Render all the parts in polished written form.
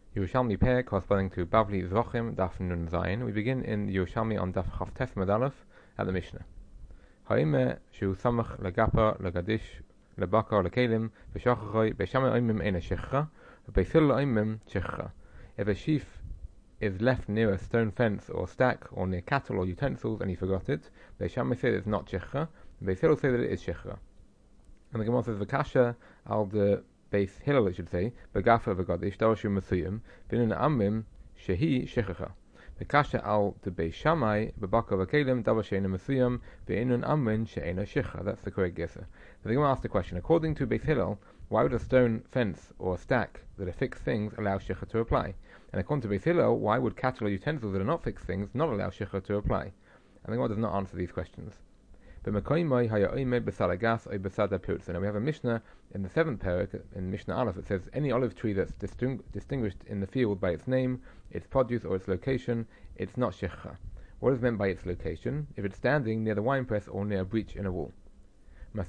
Yerushalmi pair corresponding to Bavli Zvochim Daf Nun Zayin. We begin in Yerushalmi on Daf Chaf Tes Medalef at the Mishnah. Haime shu samach legapa legadish lebaka lekelim v'shachachoi b'shamay oimim ein shechcha v'beifil oimim shechcha. If a sheaf is left near a stone fence or stack or near cattle or utensils and he forgot it, Beishamay say that it's not shechcha, Beifil say that it is shechcha. And the Gemara says v'kasha al the Beis Hillel, it should say, begafa v'gadish darashu mesuyim v'inin amim shehi shechacha. V'kasha al the Beis Shammai bebaka v'kelim davar she'ena mesuyim v'inin amin she'ena shecha. That's the correct guesser. So the Gemara asked the question: according to Beis Hillel, why would a stone fence or a stack that are fixed things allow shecha to apply? And according to Beis Hillel, why would cattle or utensils that are not fixed things not allow shecha to apply? And the Gemara does not answer these questions. And we have a Mishnah in the 7th parak, in Mishnah Aleph, it says, any olive tree that's distinguished in the field by its name, its produce or its location, it's not shechcha. What is meant by its location? If it's standing near the winepress or near a breach in a wall. The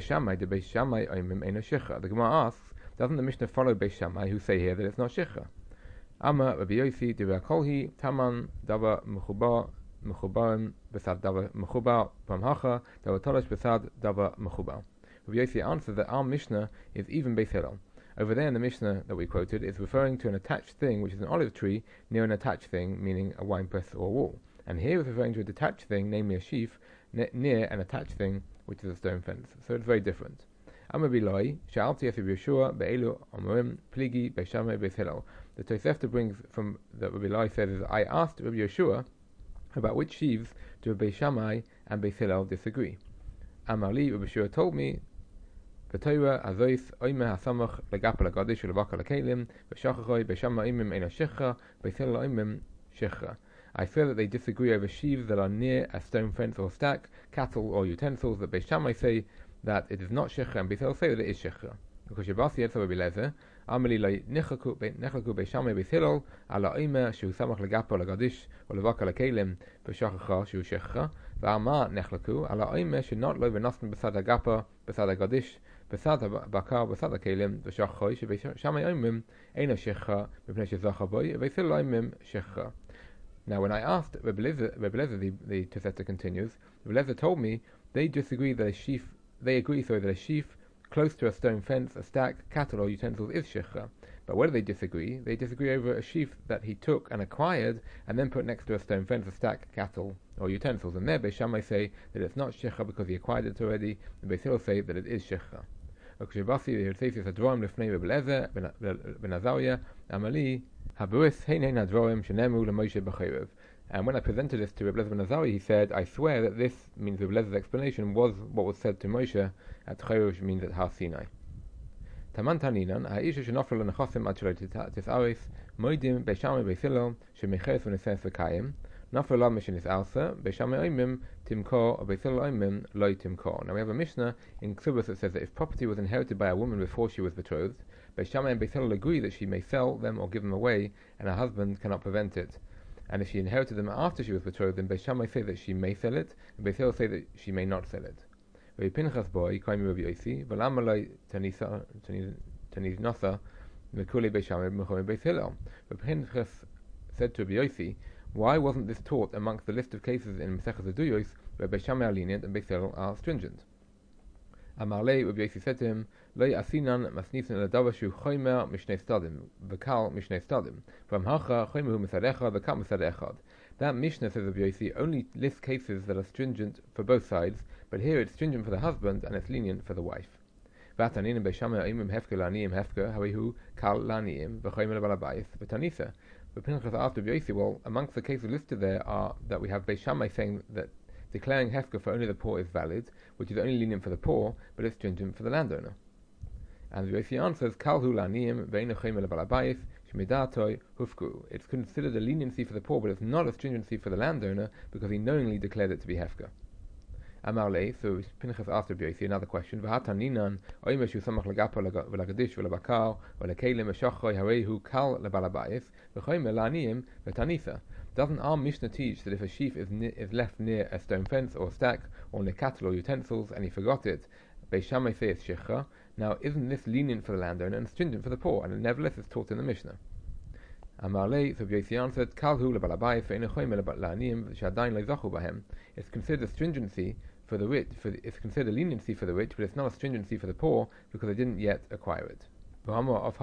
Gemara asks, doesn't the Mishnah follow Beis Shammai, who say here that it's not shechcha? Amma Rabbi Yosi Divrei Kolhi Taman Dava Mechubarim Besad Dava Mechubar Pamhacha Dava Tolosh Besad Dava Mechubar. Rabbi Yosi answers that our Mishnah is even Beis Hillel. Over there in the Mishnah that we quoted is referring to an attached thing, which is an olive tree, near an attached thing, meaning a winepress or a wall. And here it's referring to a detached thing, namely a sheaf, near an attached thing, which is a stone fence. So it's very different. Amma Biloi Sha'alti Yasib Yeshua Be'elu Amorim Pligi Beis Shammai Beis Hillel. The Tosefta brings from that Rabbi Biloi says is, I asked Rabbi Yeshua about which sheaves do Rabbi Shammai and Beis Hillel disagree. Amali Rabbi Yeshua told me V'Torah Azois Oimeh Hasamach Legapa Legadish Ulevaka Lekelim V'Shachachoi Beis Shammai Oimim Eina Shecha Beis Hillel Oimim Shecha. I fear that they disagree over sheaves that are near a stone fence or stack, cattle or utensils, that Beis Shammai say that it is not shecha and Beis Hillel say that it is shecha. Because Shabasi Yetzer Rabbi Lezer Amali Lo Nechleku Beis Shammai Beis Hillel Ala Oimeh Shu Samach Legapa Legadish Ulevaka Lekelim V'Shachacha Shu Shecha V'Ama Nechleku Ala Oimeh Shu Not Lo V'Nosn B'Sad Agapa B'Sad Agadish B'Sad Bakar B'Sad Akelim V'Shachachoi Shu Beis Shammai Oimim Eina Shecha Mipnei Shezacha Boi Beis Hillel Oimim Shecha. Now, when I asked Rabbi Lezer, the Tosefta continues, Rabbi Lezer told me they agree that a sheaf close to a stone fence, a stack, cattle or utensils is shecha. But where do they disagree? They disagree over a sheaf that he took and acquired and then put next to a stone fence, a stack, cattle or utensils. And there Beis Shammai say that it's not shecha because he acquired it already, and Beis Hillel say that it is shecha. And when I presented this to Rabbi Lezer ben Azariah, he said, I swear that this means Rabbi Lezer's explanation was what was said to Moshe at Chayov, which means at Har Sinai. Taman Taninan, Ha'isha shenofel lenechosim ad shelo tisaris, moedim Beis Shammai Beis Hillel shemeches v'neses v'kayim, nofel lam mishenis alsa, Beis Shammai oimim timkor, or Beis Hillel oimim lo timkor. Now we have a Mishnah in Ksubas that says that if property was inherited by a woman before she was betrothed, Beis Shammai and Beis Hillel agree that she may sell them or give them away, and her husband cannot prevent it. And if she inherited them after she was betrothed, then Beis Shammai say that she may sell it, and Beis Hillel say that she may not sell it. Rabbi Pinchas boy, Kaimi Rabbi Yosi, V'lamalai Taniznasa, Mekule Beis Shammai, Mechome Beis Hillel. Rabbi Pinchas said to Rabbi Yosi, why wasn't this taught amongst the list of cases in Masechas Aduyos where Beis Shammai are lenient and Beis Hillel are stringent? Amarle, Rabbi Yosi said to him, Lo yasinan masnisin eladavashu chomer mishnei stadim, v'kal mishnei stadim. From hacha chomehu misad echad, v'kal misad echad. That Mishnah, says Rabbi Yosi, only lists cases that are stringent for both sides, but here it's stringent for the husband and it's lenient for the wife. V'atanin Beis Shammai imim hefker laniim hefker, havihu kal laniim, v'chomer lebalabayis, v'tanisa. But Pinchas asked Rabbi Yosi, well, amongst the cases listed there are that we have Beis Shammai saying that declaring hefker for only the poor is valid, which is only lenient for the poor, but it's stringent for the landowner. And the Yosi answers, Kalhu laniim ve'eino chomer lebalabayis, shmidatoi hufku. It's considered a leniency for the poor, but it's not a stringency for the landowner because he knowingly declared it to be hefker. Amarle, so Pinchas asked Rabbi Yosi another question. V'hataninan oimer shu samach legapa v'lagadish v'lebakar v'lekelim v'shachoi harehu kal lebalabayis v'chomer laniim v'tanisa. Doesn't our Mishnah teach that if a sheaf is left near a stone fence or stack or near cattle or utensils and he forgot it, Beis Shammai say it's shecha? Now isn't this lenient for the landowner and stringent for the poor? And nevertheless it's taught in the Mishnah. Amar le, so Yossi answered, Kal hu lebalabai ve'ein chomer la'aniyim she'adayin lo zachu bahem. It's considered stringency for the rich, it's considered leniency for the rich, but it's not a stringency for the poor because they didn't yet acquire it. But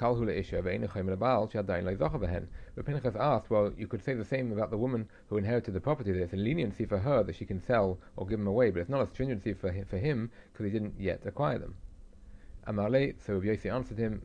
Pinchas asked, well, you could say the same about the woman who inherited the property. There's a leniency for her that she can sell or give them away, but it's not a stringency for him because he didn't yet acquire them. Amarle, so Rabbi Yossi answered him,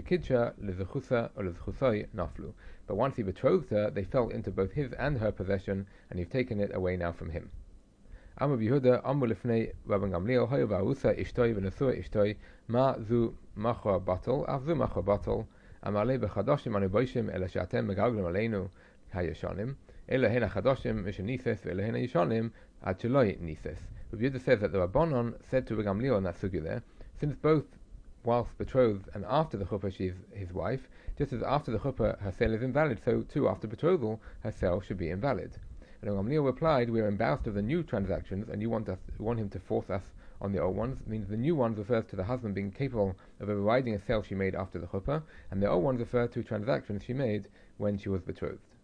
naflu. But once he betrothed her, they fell into both his and her possession, and you've taken it away now from him. Amar Yehuda, Amar lifnei Rabban Gamliel, Hayu ba'arusa ishtoi v'nesua ishtoi, ma zu machor batel, av zu machor batel, Amarle b'chadoshim anu boishim, ela she'atem megaglim aleinu hayashanim, ela hen hachadoshim mishenises, ela hen hayashanim ad sheloi nises. Rabbi Yehuda says that the Rabbanon said to Rabban Gamliel in that sugya there, since both whilst betrothed and after the chuppah she is his wife, just as after the chuppah her sale is invalid, so too after betrothal her sale should be invalid. And Gamliel replied, we are embarrassed of the new transactions, and you want him to force us on the old ones. It means the new ones refers to the husband being capable of overriding a sale she made after the chuppah, and the old ones refer to transactions she made when she was betrothed.